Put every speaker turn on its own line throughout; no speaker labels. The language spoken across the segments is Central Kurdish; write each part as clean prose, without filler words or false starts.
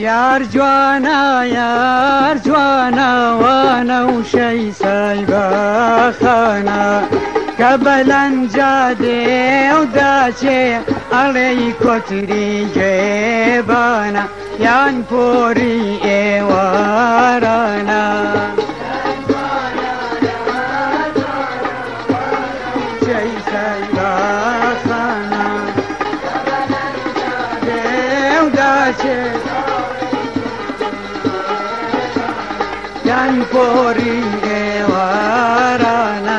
یار جوانا وانا وشي سايبا خانا كبلن جادي وداشي علي كتري جيبانا يان فوري ايوارانا شي سايبا خانا وداشي يان فوري ايوارانا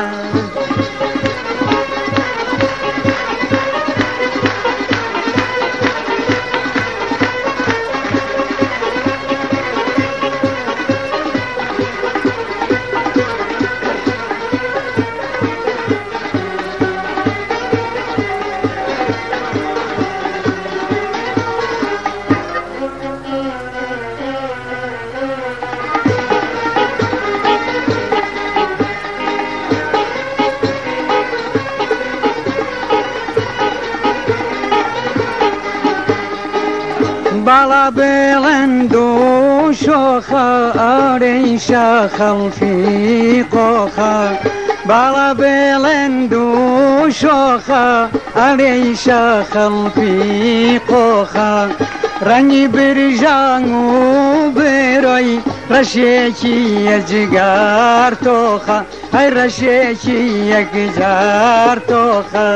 بالا بلندو شوخة أريشا خلفي قوخة بالا بلندو شوخة أريشا خلفي قوخة رني برجانو بروي رشيكي يجار توخة هاي رشيكي يجار توخة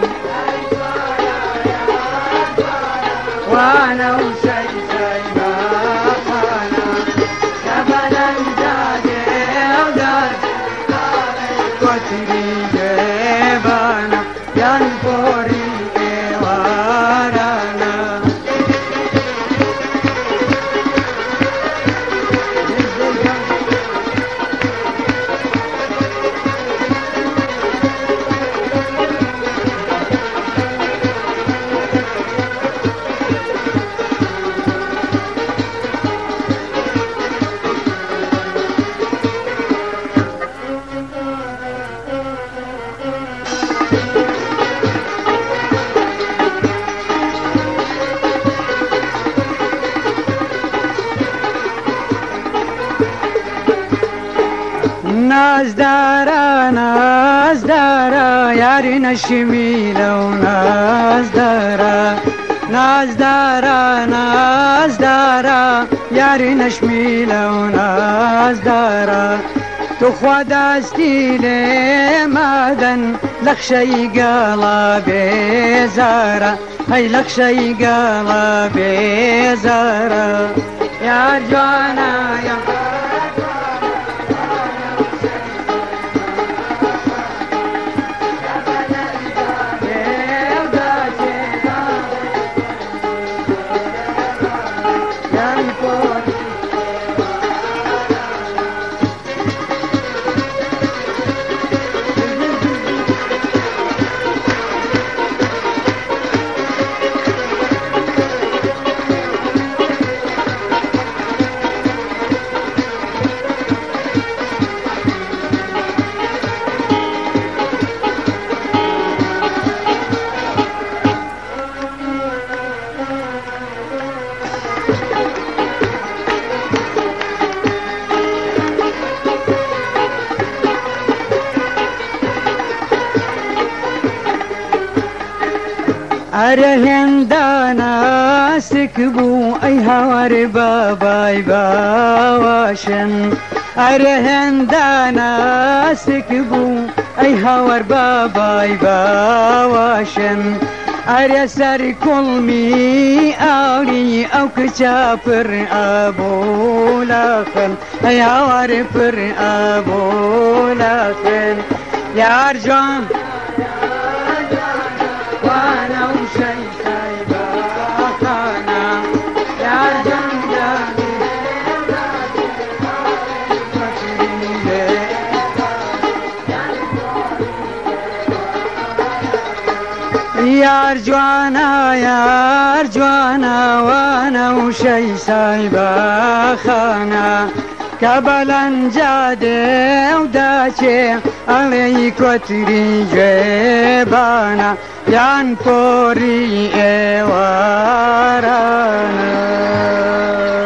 وانا وشي سايبا خانا كبلن جادي ودار كتري جيبانا ينفوري ايوارانا نازدارا یاری نشمیلو نازدارا یاری نشمیلو نازدارا تو خودستی لمدن لخشی قلا بیزارا هی لخشی قلا بیزارا یار جوانا یا أرهندانا سكبو أي هوار باباي باواشن أرهندانا سكبو أي هوار باباي باواشن أرسر كلمي أولي أو كشافر أبو لخن أي هوار فر أبو لخن يا رجال وانا وشي سايبا خانا يا جنداني يا رجوانا وانا وشي سايبا خانا كبلن جادي وداشي علي كتري جيبانا يان فوري ايوارانا